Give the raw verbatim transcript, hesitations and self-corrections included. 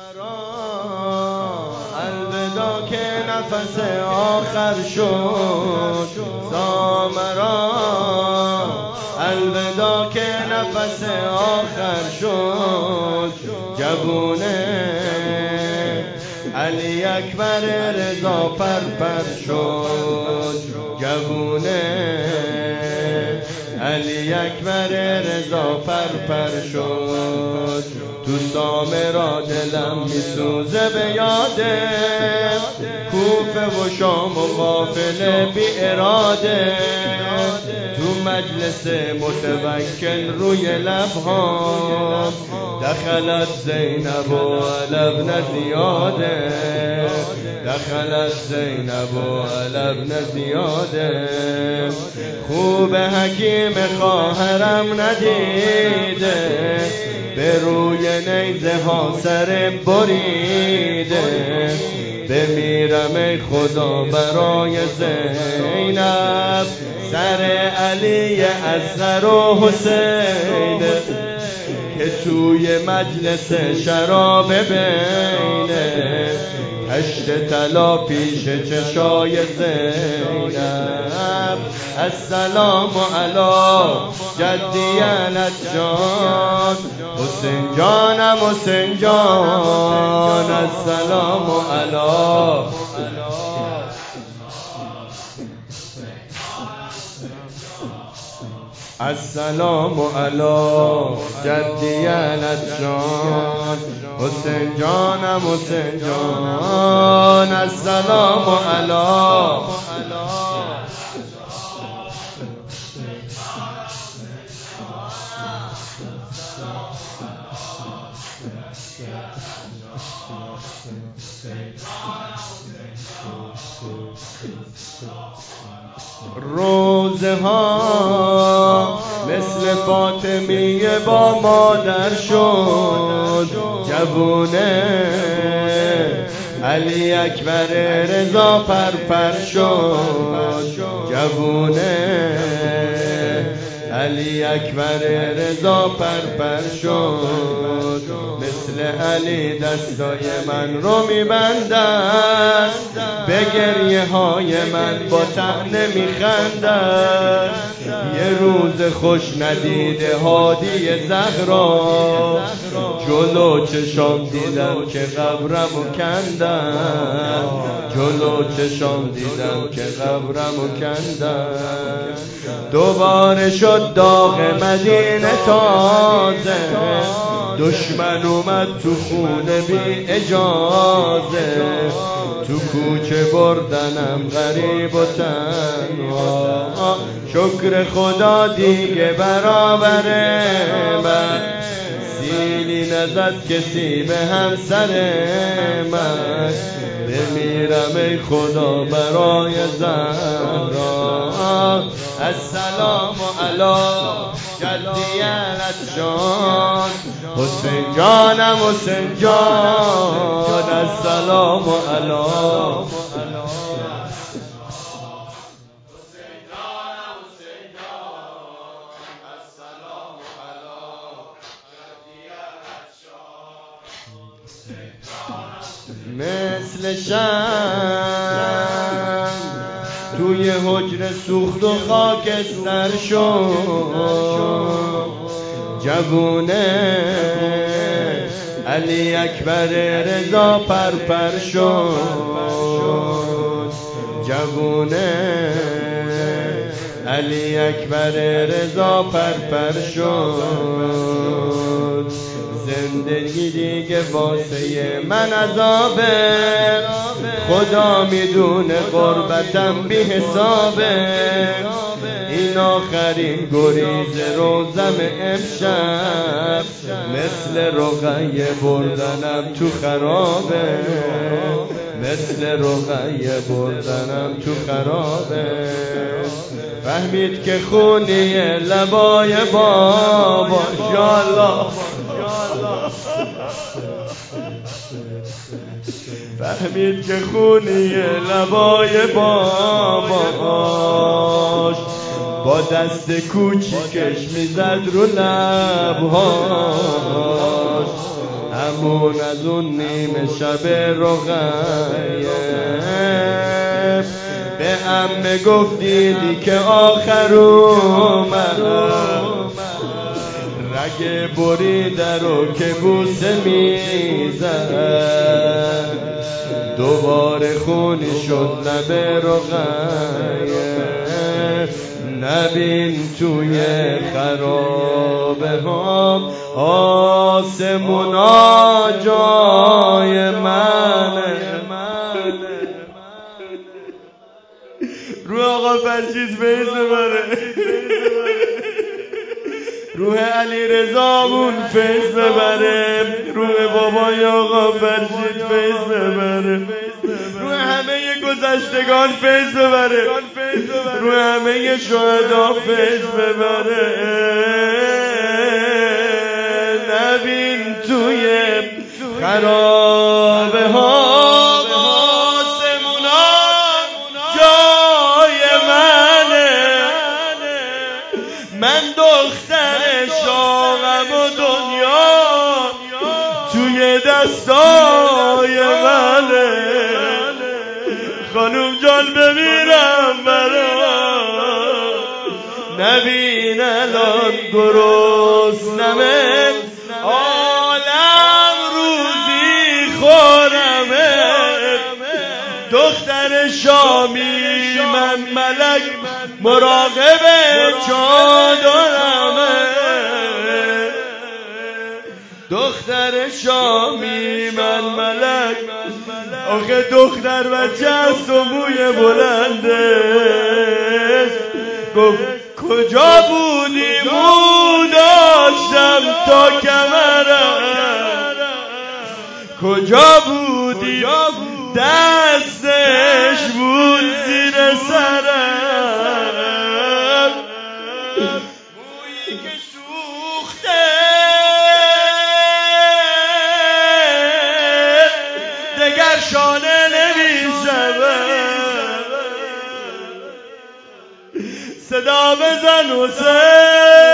الوداع که نفس آخر شد سامرا، الوداع که نفس آخر شد جوونه، علی اکبر رضا پر پر شد جوونه، علی اکبر رضا پر پر شد. تو سامرا دلم میسوزه به یاده، کوفه و شام و قافله بی اراده، تو مجلس متوکل روی لبها دخلت زینب و علبن زیاده، دخلت زینب و علبن زیاده. خوب حکیم خواهرم ندیده، به روی نیزه ها سر بریده، بمیرم ای خدا برای زینب، سر علی اصغر و حسین که توی مجلس شراب بینه، هشت طلا پیش چشای زینب. السلام علی جدی الجان، حسین جانم حسین جان، السلام علی. السلام علی جدی الجان، حسین جانم حسین جان، السلام علی. روزه ها مثل فاطمیه با مادر شد جوونه، علی اکبر رضا پر پر شد جوونه، علی اکبر رضا پر پر شد. مثل علی دستای من رو میبندن، به گریه های من با طعنه میخندن. یه روز خوش ندیده هادی زهرا، جلو چشام دیدم که قبرمو کندن، جلو چشام دیدم که قبرمو کندن. دوباره شد داغ مدینه تازه، دشمن اومد تو خونه بی اجازه، تو کوچه بردنم غریب و تنها. شکر خدا دیگه برابره من، سیلی نزد کسی به همسر من، بمیرم ای خدا برای زهرا. السلام علی جدی الجان، حسین جانم حسین جان، السلام علی. مثل شمع توی حجره سوخت و خاکستر شد جوونه، علی اکبر رضا پر پر شد جوونه، علی اکبر رضا پر پر شد. زندگی دیگه واسه من عذابه، خدا میدونه غربتم بی حسابه. این آخرین گریز روزم امشب، مثل رقیه بردنم تو خرابه، مثل رقیه بردنم تو خرابه. فهمید که خونی لبای بابا، یالا فهمید که خونی لبای باباش، با دست کوچیکش میزد رو لبهاش. همون از اون نیمه شب رقیب به عمه گفت دیدی که آخر اومد رگ بریده رو که بوسه میزد دوباره خونی شد لب رقیه نبین توی خرابه ها آسمونا جای منه روح آقا فرشید فیض ببره روح علی رضامون فیض ببره روح بابای آقا فرشید فیض ببره روح همه گذشتگان فیض ببره روح همه شهدا فیض ببره نبین توی خرابه ها آسمونا جای منه من دختر شاغم و دنیا توی دستای منه خانوم جان بمیرم برا نبین الان گرسنمه عالم روزی خورمه دختر شامی من ملک مراقب چادرمه دختر شامی من ملک آخه دختر بچه است و موی بلنده گفت کجا بودی مو داشتم تا کمرم کجا بودی دستش بود زیر سرم مویی که سوخته دگر شانه نمیشود صدا بزن حسین